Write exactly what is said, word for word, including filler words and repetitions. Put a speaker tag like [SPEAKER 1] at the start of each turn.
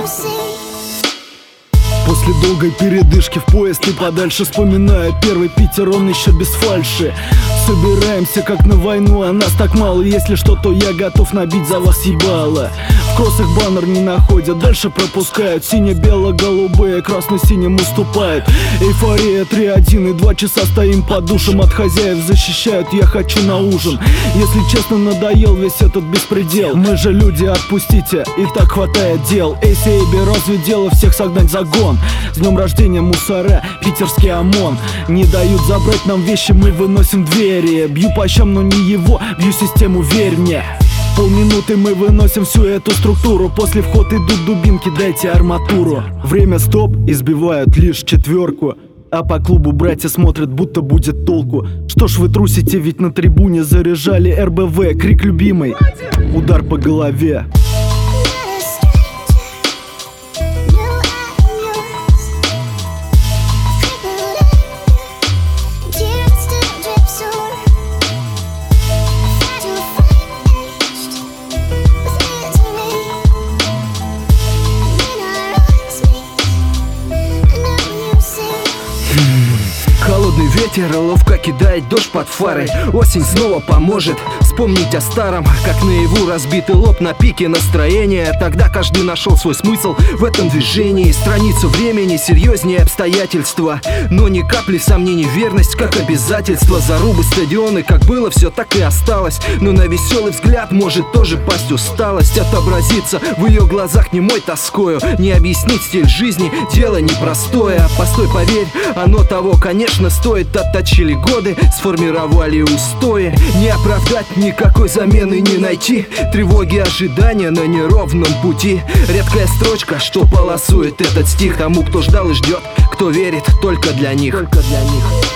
[SPEAKER 1] После долгой передышки в поезд и подальше, вспоминая первый Питер, он еще без фальши. Собираемся как на войну, а нас так мало. Если что, то я готов набить за вас ебало. В кроссах баннер не находят, дальше пропускают. Сине-бело-голубые, красно-синим уступают. Эйфория три один и два часа стоим под душем. От хозяев защищают, я хочу на ужин. Если честно, надоел весь этот беспредел. Мы же люди, отпустите, и так хватает дел. Эй, Сейби, разве дело всех согнать за гон? С днем рождения, мусора, питерский ОМОН. Не дают забрать нам вещи, мы выносим двери. Бью по щам, но не его, бью систему, верь мне. Полминуты мы выносим всю эту структуру. После вход идут дубинки, дайте арматуру. Время стоп, избивают лишь четверку. А по клубу братья смотрят, будто будет толку. Что ж вы трусите, ведь на трибуне заряжали эр бэ вэ. Крик любимый, удар по голове.
[SPEAKER 2] Холодный ветер, ловко кидает дождь под фарой. Осень снова поможет вспомнить о старом, как наяву разбитый лоб на пике настроения. Тогда каждый нашел свой смысл в этом движении. Страницу времени серьезнее обстоятельства, но ни капли сомнений, верность как обязательство. Зарубы, стадионы, как было, все так и осталось. Но на веселый взгляд может тоже пасть усталость. Отобразиться в ее глазах немой тоскою. Не объяснить стиль жизни, дело непростое. А постой, поверь, оно того, конечно, стоит. Отточили годы, сформировали устои. Не оправдать, никакой замены не найти. Тревоги, ожидания на неровном пути. Редкая строчка, что полосует этот стих. Тому, кто ждал и ждет, кто верит только для них.
[SPEAKER 1] Только для них.